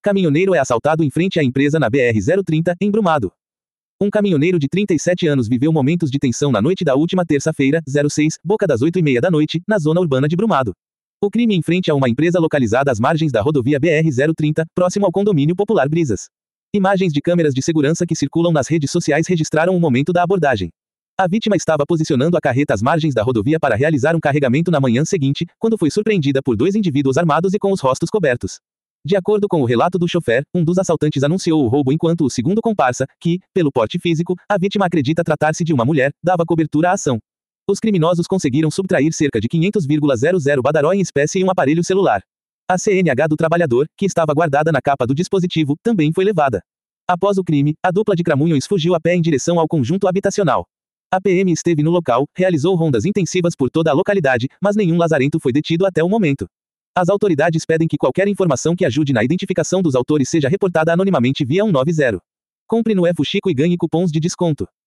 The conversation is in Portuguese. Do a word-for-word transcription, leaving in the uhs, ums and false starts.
Caminhoneiro é assaltado em frente à empresa na B R zero trinta, em Brumado. Um caminhoneiro de trinta e sete anos viveu momentos de tensão na noite da última terça-feira, seis, boca das oito e meia da noite, na zona urbana de Brumado. O crime em frente a uma empresa localizada às margens da rodovia B R zero trinta, próximo ao condomínio popular Brisas. Imagens de câmeras de segurança que circulam nas redes sociais registraram o momento da abordagem. A vítima estava posicionando a carreta às margens da rodovia para realizar um carregamento na manhã seguinte, quando foi surpreendida por dois indivíduos armados e com os rostos cobertos. De acordo com o relato do chofer, um dos assaltantes anunciou o roubo enquanto o segundo comparsa, que, pelo porte físico, a vítima acredita tratar-se de uma mulher, dava cobertura à ação. Os criminosos conseguiram subtrair cerca de quinhentos mil badaró em espécie e um aparelho celular. A C N H do trabalhador, que estava guardada na capa do dispositivo, também foi levada. Após o crime, a dupla de cramunhões fugiu a pé em direção ao conjunto habitacional. A P M esteve no local, realizou rondas intensivas por toda a localidade, mas nenhum lazarento foi detido até o momento. As autoridades pedem que qualquer informação que ajude na identificação dos autores seja reportada anonimamente via cento e noventa. Compre no E Fuxico e ganhe cupons de desconto.